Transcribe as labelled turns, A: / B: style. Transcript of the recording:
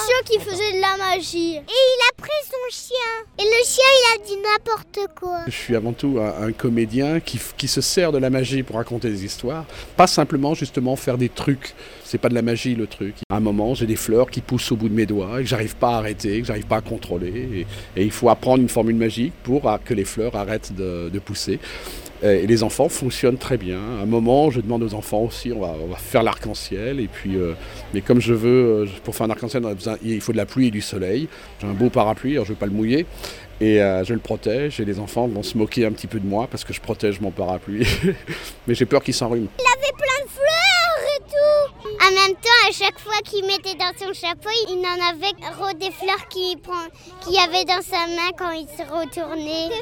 A: monsieur qui faisait de la magie.
B: Et il a pris son chien. Et le chien, il a dit n'importe quoi.
C: Je suis avant tout un comédien qui se sert de la magie pour raconter des histoires. Pas simplement justement faire des trucs. C'est pas de la magie le truc. À un moment, j'ai des fleurs qui poussent au bout de mes doigts et que j'arrive pas à arrêter, que j'arrive pas à contrôler. Et il faut apprendre une formule magique pour que les fleurs arrêtent de pousser. Et les enfants fonctionnent très bien. À un moment, je demande aux enfants aussi, on va faire l'arc-en-ciel. Et puis, mais comme je veux, pour faire un arc-en-ciel, il faut de la pluie et du soleil. J'ai un beau parapluie, alors je ne veux pas le mouiller. Et je le protège. Et les enfants vont se moquer un petit peu de moi parce que je protège mon parapluie. Mais j'ai peur qu'il s'enrhume.
B: Il avait plein de fleurs et tout. En même temps, à chaque fois qu'il mettait dans son chapeau, il en avait des fleurs qu'il avait dans sa main quand il se retournait.